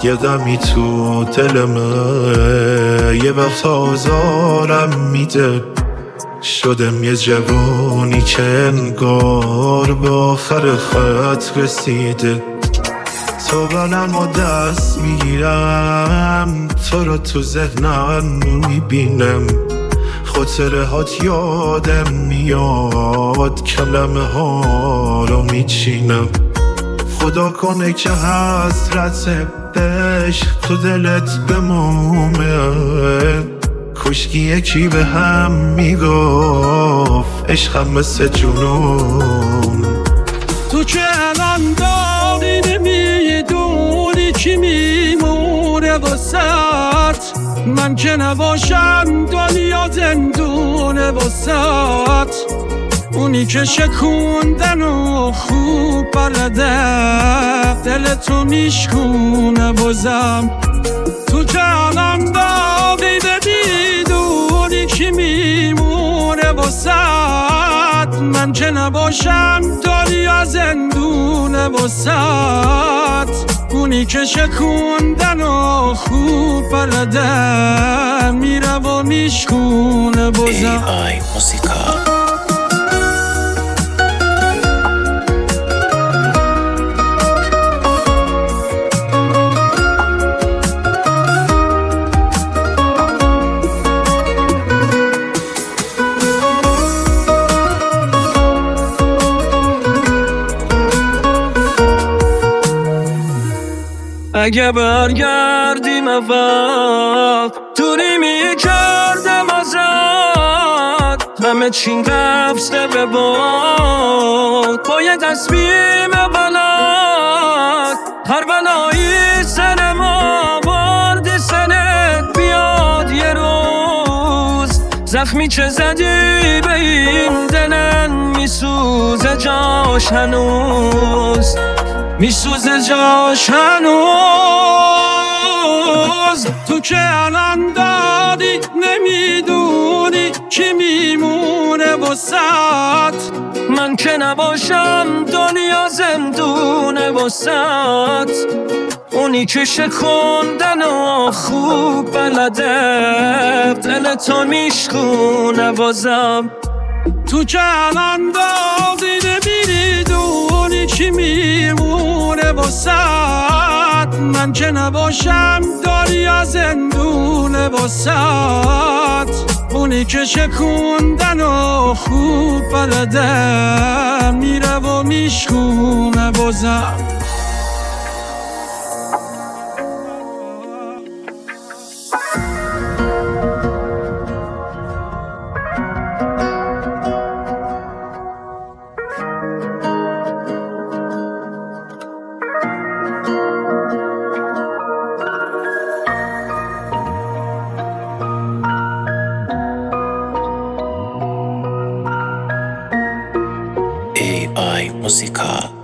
یه دمی تو دلمه، یه وقت آزارم میده. شدم یه جوانی که انگار به آخر خط رسیده. تو بلم و دست میگیرم، تو رو تو ذهنم میبینم. خاطره هات یادم میاد، کلمه ها رو میچینم. خدا کنه که حسرت عشق تو دلت بمومه. کشکی یکی به هم میگفت عشقم مثل جنون. تو که الان داری نمیدونی کی میمونه واسط، من که نباشم دنیا زندونه واسط. اونی که شکوندن و خوب بلده دل تو میشکونه بازم. تو که الان داری نمیدونی کی میمونه واسط، من که نباشم دنیا زندونه واسط. اونی که شکوندن و خوب بلده میره و میشکونه بازم. AI موسیقا. اگه برگردیم اول دوری میکردم ازت، همه چین رفته به باد با یه تصمیم بلد. هر بلایی سر ما بارد سرت بیاد یه روز. زخمی که زدی به این دلن میسوزه جاش هنوز، میسوزه جاش هنوز. تو که الان دادی نمیدونی کی میمونه واسط، من که نباشم دنیا زندونه واسط. اونی که شکوندن و خوب بلده دل تو میشکونه بازم. تو که الان دادی نمیدونی کی میمونه واسط، من که نباشم دریا زندونه واسط. اونی که شکوندن و خوب بلده میره و میشکونه بازم. AI موسیقا.